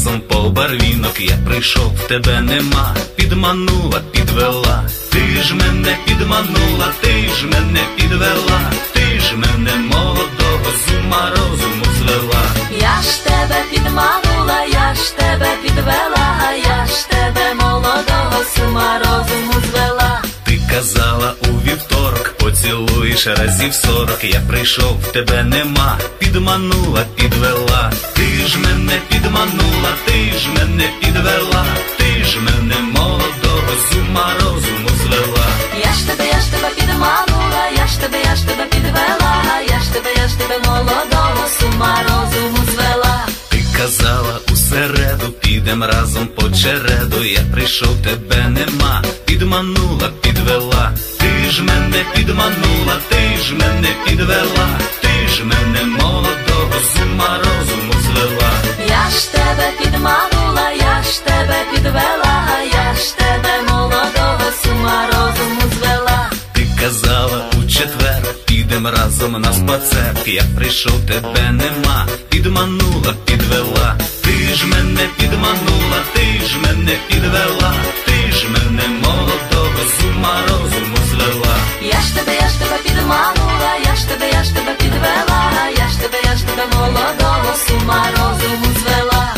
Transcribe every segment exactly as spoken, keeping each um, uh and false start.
разом по барвінок. Я прийшов, тебе нема, підманула, підвела. Ти ж мене підманула, ти ж мене підвела. Ти ж мене молодого з ума розуму звела. Я ж тебе підманула, я ж тебе підвела, а я ж тебе молодого з ума розуму звела. Ти казала у вівторок, поцілуєш разів сорок. Я прийшов, тебе нема, підманула, підвела. Ти ж мене підманула, ти ж мене підвела. Ти ж мене молодого з ума розуму звела. Я ж тебе, я ж тебе підманула, я ж тебе, я ж тебе підвела, а я ж тебе, я ж тебе молодого з ума розуму звела. Ти казала у середу, підем разом по череду. Я прийшов, тебе нема, підманула, підвела. Ти ж мене підманула, ти ж мене підвела. Ти ж мене молодого з ума розуму звела. Я ж тебе підманула, я ж тебе підвела, а я ж тебе молодого з ума розуму звела. Ти казала у четвер, підем разом на спацер. Я прийшов, тебе нема, підманула, підвела. Ти ж мене підманула, ти ж мене підвела. Ти ж мене молодого з ума розуму звела. Я ж тебе, я ж тебе підманула, я ж тебе, я ж тебе підвела, а я ж тебе, я ж тебе молодого з ума розуму звела.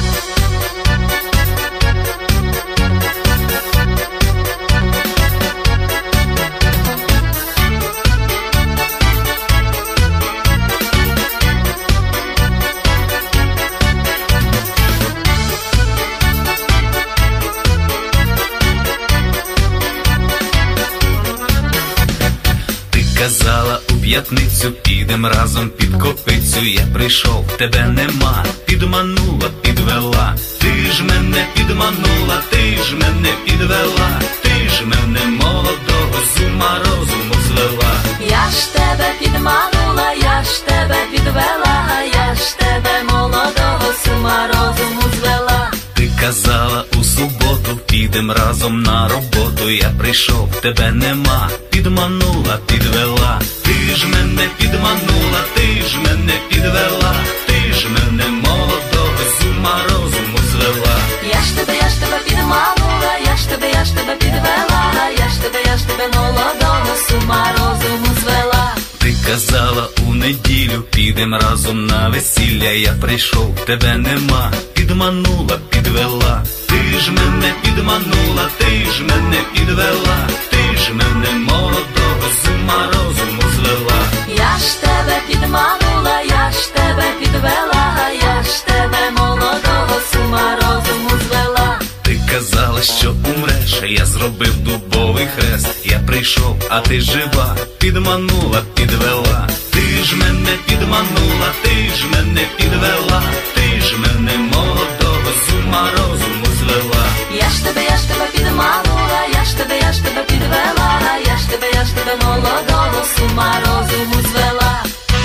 Казала у п'ятницю, підем разом під копицю. Я прийшов, тебе нема, підманула, підвела. Ти ж мене підманула, ти ж мене підвела. Ти ж мене молодого з ума розуму звела. Я ж тебе підманула, я ж тебе підвела, а я ж тебе молодого з ума розуму звела. Ти казала у суботу, підем разом на роботу. Я прийшов, тебе нема, підманула, підвела. Ти ж мене підманула, ти ж мене підвела. Ти ж мене молодого з ума розуму звела. Я ж тебе, я ж тебе підманула, я ж тебе, я ж тебе підвела, а я ж тебе, я ж тебе молодого з ума розуму звела. Ти казала у неділю, підем разом на весілля. Я прийшов, тебе нема, підманула, підвела. Ти ж мене підманула, ти ж мене підвела. Ти ж мене молодого з ума розуму звела. Я ж тебе підманула, я ж тебе підвела, а я ж тебе молодого з ума розуму звела. Ти казала, що умреш, я зробив дубовий хрест. Я прийшов, а ти жива, підманула, підвела. Ти ж мене підманула, ти ж мене підвела. Ти ж мене молодого з ума розуму звела. Я ж тебе, я ж тебе підманула, я ж тебе, я ж тебе підвела, а я ж тебе, я ж тебе молодого з ума розуму звела.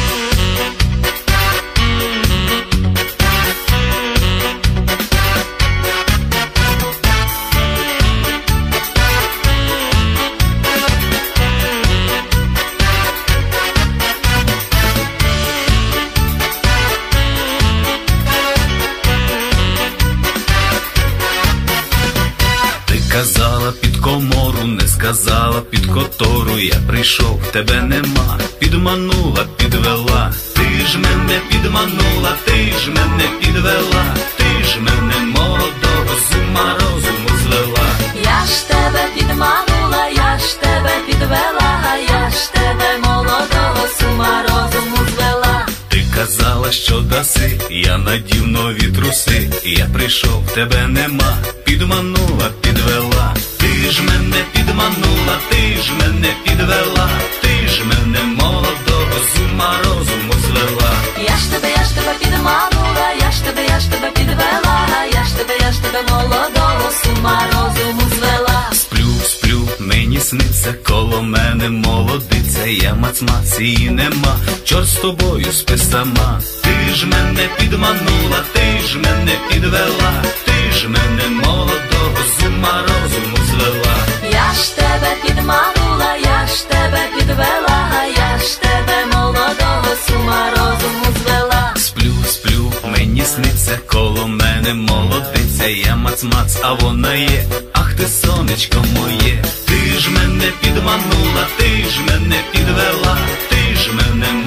Казала під комору, не сказала під котору. Я прийшов, тебе нема, підманула, підвела. Ти ж мене підманула, ти ж мене підвела. Ти ж мене молодого з ума розуму звела. Я ж тебе підманула, я ж тебе підвела, а я ж тебе молодого з ума розуму звела. Ти казала, що даси, я надів нові труси. Я прийшов, тебе нема, підманула, підвела. Ти ж мене підманула, ти ж мене підвела. Ти ж мене молодого з ума розуму звела. Я ж тебе, я ж тебе підманула, я ж тебе, я ж тебе підвела, а я ж тебе, я ж тебе молодого з ума розуму звела. Сплю, сплю, мені сниться, коло мене молодиця. Я мац-мац, її нема, чорт з тобою, спи сама. Ти ж мене підманула, ти ж мене підвела. Ти ж мене молодого з ума розуму звела. Я ж тебе підманула, я ж тебе підвела, а я ж тебе молодого з ума розуму звела. Сплю, сплю, мені сниться, коло мене мене молодиця, я мац-мац, а вона є. Ах ти, сонечко моє, ти ж мене підманула, ти ж мене підвела, ти ж мене